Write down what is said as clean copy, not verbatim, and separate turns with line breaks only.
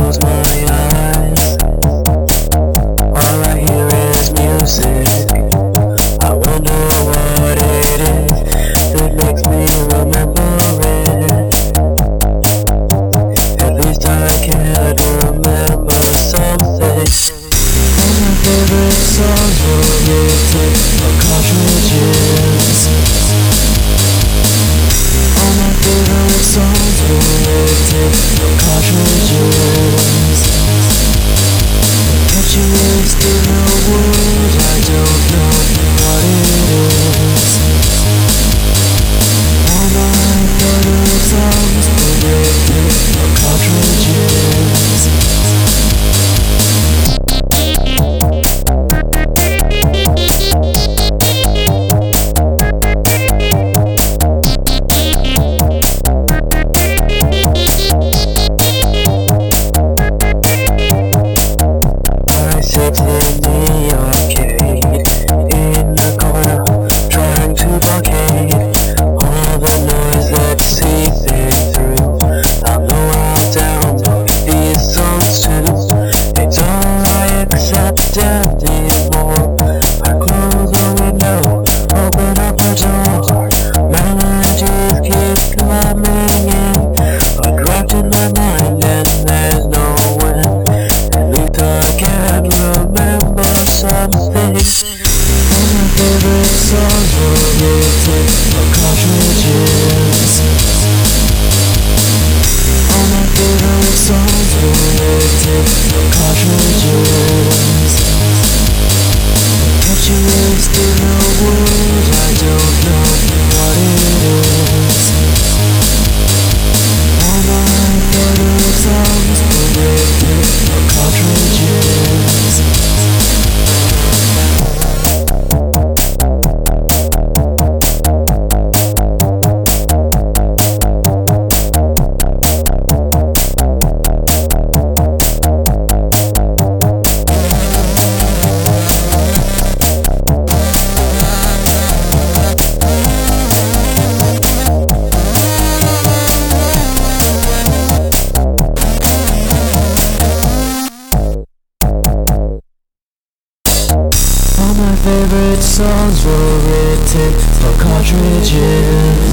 close my eyes, all I hear is music. I wonder what it is that makes me remember it. At least I can remember something. All my favorite songs were written on cartridges. All my favorite songs were written on cartridges. But you wasted a word, I don't know what it is. All my favorite songs were written on cartridges. Sit in the arcade, in the corner, trying to blockade all the noise that's seeping through. I know I'll download these songs too. It's all I accept anymore. I close the window, open up the door. Melodies keep coming in, unwrapped in my mind, and there's no end. At least I can remember something. All my favorite songs were written on cartridges. All my favorite songs were written on cartridges. But you wasted a word, I don't know what it is. All my favorite songs were written on cartridges. All my favorite songs were written on cartridges.